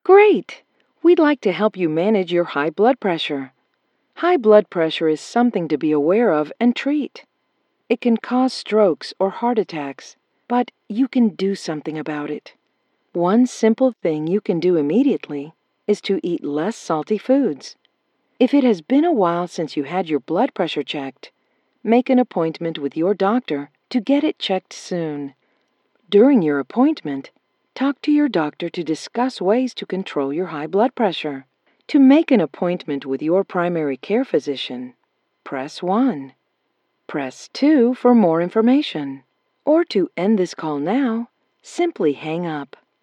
Great! We'd like to help you manage your high blood pressure. High blood pressure is something to be aware of and treat. It can cause strokes or heart attacks, but you can do something about it. One simple thing you can do immediately is to eat less salty foods. If it has been a while since you had your blood pressure checked, make an appointment with your doctor to get it checked soon. During your appointment, talk to your doctor to discuss ways to control your high blood pressure. To make an appointment with your primary care physician, press 1. Press 2 for more information. Or to end this call now, simply hang up.